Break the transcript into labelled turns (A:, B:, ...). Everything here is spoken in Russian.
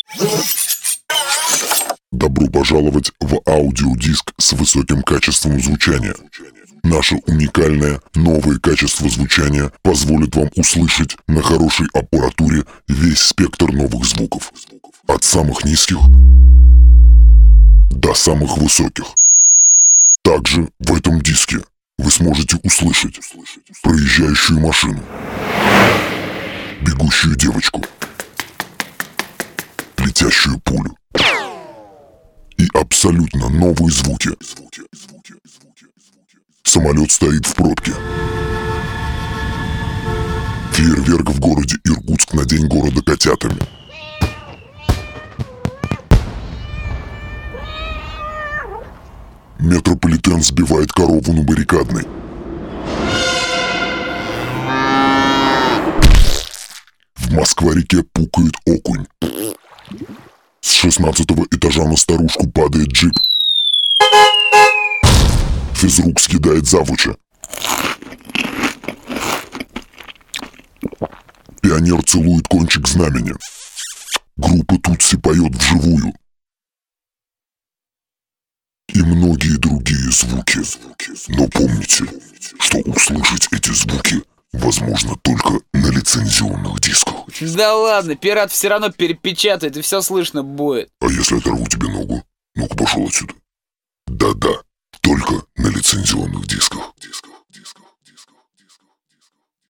A: Добро пожаловать в аудиодиск с высоким качеством звучания. Наше уникальное новое качество звучания позволит вам услышать на хорошей аппаратуре весь спектр новых звуков. От самых низких до самых высоких. Также в этом диске вы сможете услышать проезжающую машину, бегущую девочку, летящую пулю и абсолютно новые звуки. Самолет стоит в пробке. Фейерверк в городе Иркутск на день города котятами. Метрополитен сбивает корову на баррикадной. В Москва-реке пукает окунь. С 16-го этажа на старушку падает джип. Физрук съедает завуча. Пионер целует кончик знамени. Группа Тутси поет вживую. И многие другие звуки. Но помните, что услышать эти звуки возможно только на лицензионных дисках.
B: Да ладно, пират все равно перепечатает, и все слышно будет.
A: А если оторву тебе ногу? Ну-ка пошел отсюда. Да-да, только на лицензионных дисках.